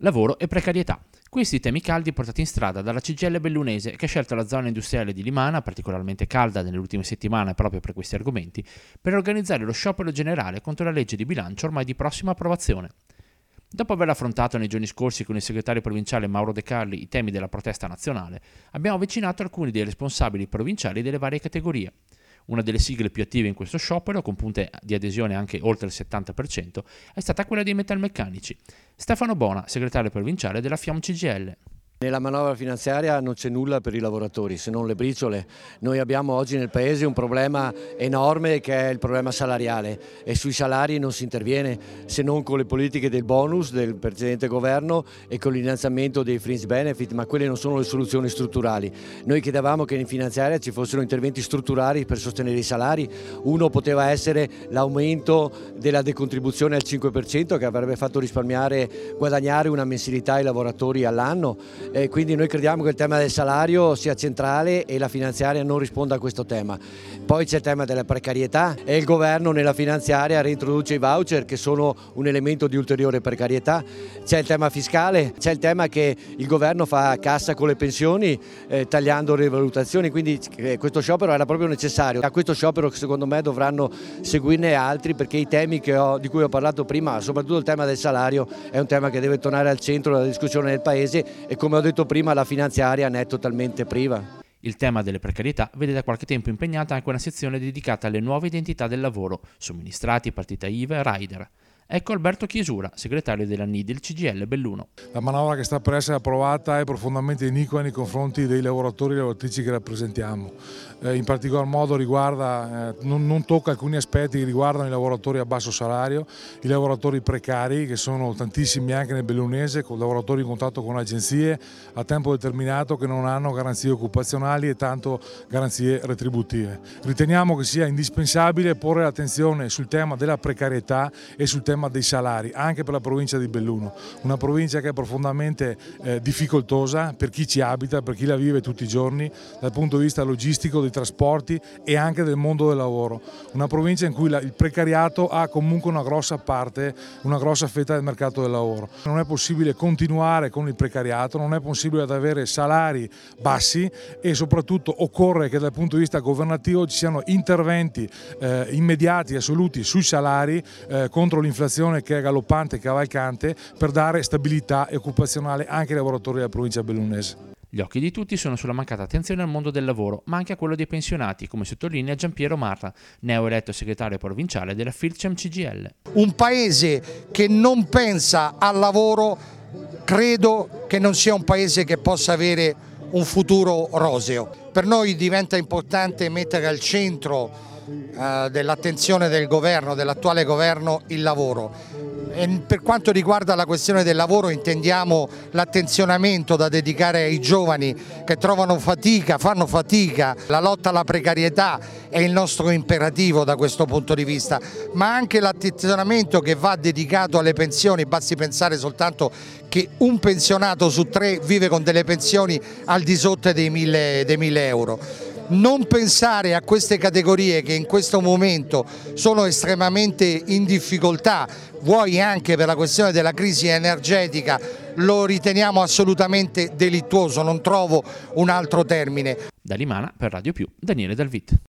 Lavoro e precarietà. Questi temi caldi portati in strada dalla CGIL bellunese, che ha scelto la zona industriale di Limana, particolarmente calda nelle ultime settimane proprio per questi argomenti, per organizzare lo sciopero generale contro la legge di bilancio ormai di prossima approvazione. Dopo aver affrontato nei giorni scorsi con il segretario provinciale Mauro De Carli i temi della protesta nazionale, abbiamo avvicinato alcuni dei responsabili provinciali delle varie categorie. Una delle sigle più attive in questo sciopero, con punte di adesione anche oltre il 70%, è stata quella dei metalmeccanici. Stefano Bona, segretario provinciale della FIOM CGIL. Nella manovra finanziaria non c'è nulla per i lavoratori, se non le briciole. Noi abbiamo oggi nel Paese un problema enorme che è il problema salariale e sui salari non si interviene se non con le politiche del bonus del precedente governo e con l'innalzamento dei fringe benefit, ma quelle non sono le soluzioni strutturali. Noi chiedevamo che in finanziaria ci fossero interventi strutturali per sostenere i salari. Uno poteva essere l'aumento della decontribuzione al 5% che avrebbe fatto guadagnare una mensilità ai lavoratori all'anno. Quindi noi crediamo che il tema del salario sia centrale e la finanziaria non risponda a questo tema. Poi c'è il tema della precarietà e il governo nella finanziaria reintroduce i voucher che sono un elemento di ulteriore precarietà. C'è il tema fiscale, c'è il tema che il governo fa cassa con le pensioni tagliando le valutazioni, quindi questo sciopero era proprio necessario. A questo sciopero secondo me dovranno seguirne altri perché i temi di cui ho parlato prima, soprattutto il tema del salario, è un tema che deve tornare al centro della discussione del Paese e come ho detto prima la finanziaria ne è totalmente priva. Il tema delle precarietà vede da qualche tempo impegnata anche una sezione dedicata alle nuove identità del lavoro, somministrati, partita IVA e rider. Ecco Alberto Chiesura, segretario della NIDIL CGIL Belluno. La manovra che sta per essere approvata è profondamente iniqua nei confronti dei lavoratori e lavoratrici che rappresentiamo. In particolar modo non tocca alcuni aspetti che riguardano i lavoratori a basso salario, i lavoratori precari, che sono tantissimi anche nel bellunese, con lavoratori in contatto con agenzie a tempo determinato che non hanno garanzie occupazionali e tanto garanzie retributive. Riteniamo che sia indispensabile porre l'attenzione sul tema della precarietà e sul tema dei salari, anche per la provincia di Belluno, una provincia che è profondamente difficoltosa per chi ci abita, per chi la vive tutti i giorni, dal punto di vista logistico, dei trasporti e anche del mondo del lavoro. Una provincia in cui il precariato ha comunque una grossa parte, una grossa fetta del mercato del lavoro. Non è possibile continuare con il precariato, non è possibile avere salari bassi e soprattutto occorre che dal punto di vista governativo ci siano interventi immediati, assoluti sui salari contro l'inflazione che è galoppante e cavalcante per dare stabilità e occupazionale anche ai lavoratori della provincia bellunese. Gli occhi di tutti sono sulla mancata attenzione al mondo del lavoro, ma anche a quello dei pensionati, come sottolinea Giampiero Marra, neoeletto segretario provinciale della FILCEM CGIL. Un paese che non pensa al lavoro credo che non sia un paese che possa avere un futuro roseo. Per noi diventa importante mettere al centro dell'attenzione del governo, dell'attuale governo, il lavoro. E per quanto riguarda la questione del lavoro intendiamo l'attenzionamento da dedicare ai giovani che fanno fatica, la lotta alla precarietà è il nostro imperativo da questo punto di vista, ma anche l'attenzionamento che va dedicato alle pensioni. Basti pensare soltanto che un pensionato su 3 vive con delle pensioni al di sotto dei 1000 euro. Non pensare a queste categorie che in questo momento sono estremamente in difficoltà, vuoi anche per la questione della crisi energetica, lo riteniamo assolutamente delittuoso, non trovo un altro termine. Da Limana per Radio Più, Daniele Dalvit.